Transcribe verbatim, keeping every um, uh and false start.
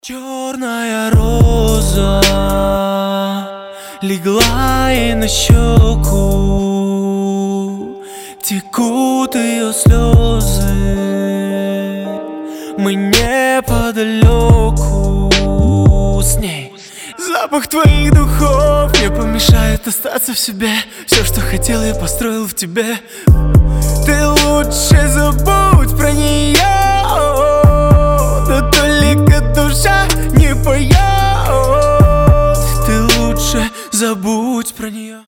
Черная роза легла ей на щеку, текут ее слезы, мы неподалеку с ней. Запах твоих духов не помешает остаться в себе. Все, что хотел, я построил в тебе. Ты лучше забудь про нее.